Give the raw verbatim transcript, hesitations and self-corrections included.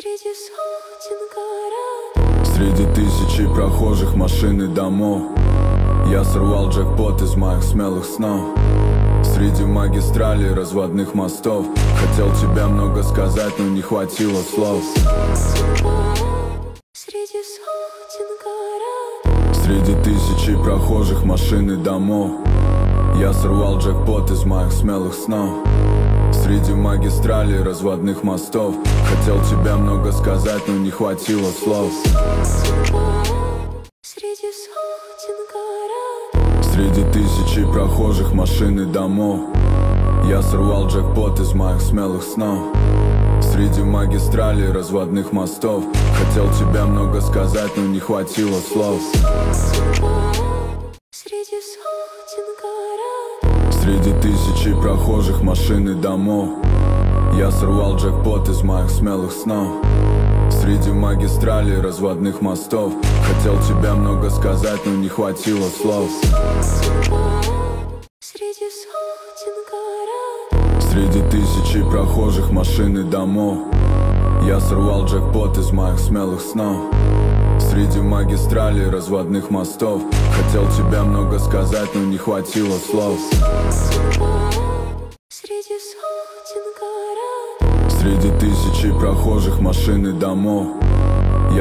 Среди сотен городов, среди тысячи прохожих, машин и домов, я сорвал джекпот из моих смелых снов. Среди магистралей, разводных мостов, хотел тебе много сказать, но не хватило слов. среди сотен городов, Среди тысячи прохожих, машин и домов, я сорвал джекпот из моих смелых снов. Среди магистралей, разводных мостов, хотел тебе много сказать, но не хватило слов. среди сотен городов, Среди тысячи прохожих, машин и домов, я сорвал джекпот из моих смелых снов. Среди магистралей, разводных мостов, хотел тебе много сказать, но не хватило слов. среди сотен городов, Среди тысячи прохожих, машин и домов, я сорвал джекпот из моих смелых снов. Среди магистралей, разводных мостов, хотел тебе много сказать, но не хватило слов. среди сотен городов, Среди тысячи прохожих, машин и домов, я сорвал джекпот из моих смелых снов. Среди магистралей, разводных мостов, хотел тебе много сказать, но не хватило слов. среди сотен городов, Среди тысячи прохожих, машин и домов,